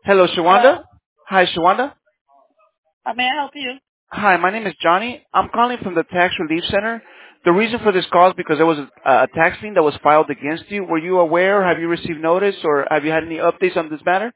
Hello, Shawanda. Hello? Hi, Shawanda. How may I help you? Hi, my name is Johnny. I'm calling from the Tax Relief Center. The reason for this call is because there was a tax lien that was filed against you. Were you aware? Have you received notice, or have you had any updates on this matter?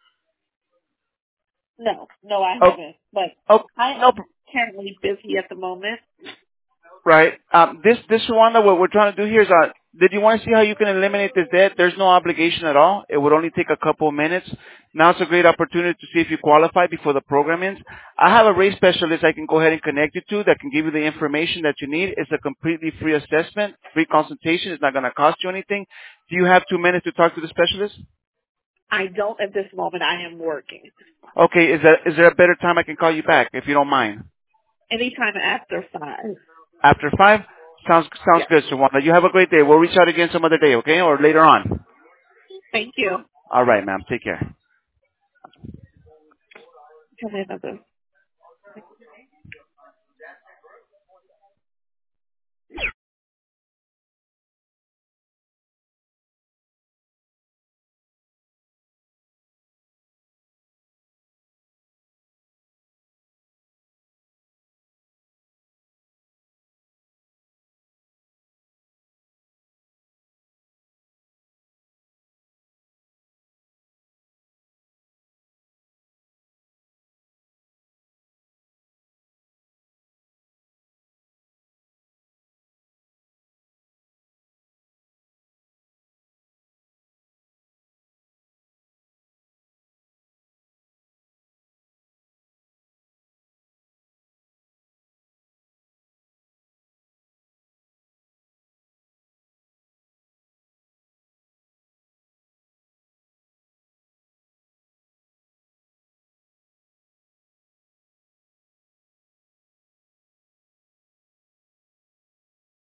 No, I Oh, haven't. But oh, I no. am currently busy at the moment. Right. This Rwanda, what we're trying to do here is, did you want to see how you can eliminate this debt? There's no obligation at all. It would only take a couple of minutes. Now it's a great opportunity to see if you qualify before the program ends. I have a rate specialist I can go ahead and connect you to that can give you the information that you need. It's a completely free assessment, free consultation. It's not going to cost you anything. Do you have 2 minutes to talk to the specialist? I don't at this moment. I am working. Okay. Is there a better time I can call you back if you don't mind? Anytime after 5. After 5? Sounds Yes. good, Shawanda. You have a great day. We'll reach out again some other day, okay? Or later on. Thank you. All right, ma'am. Take care. Have another.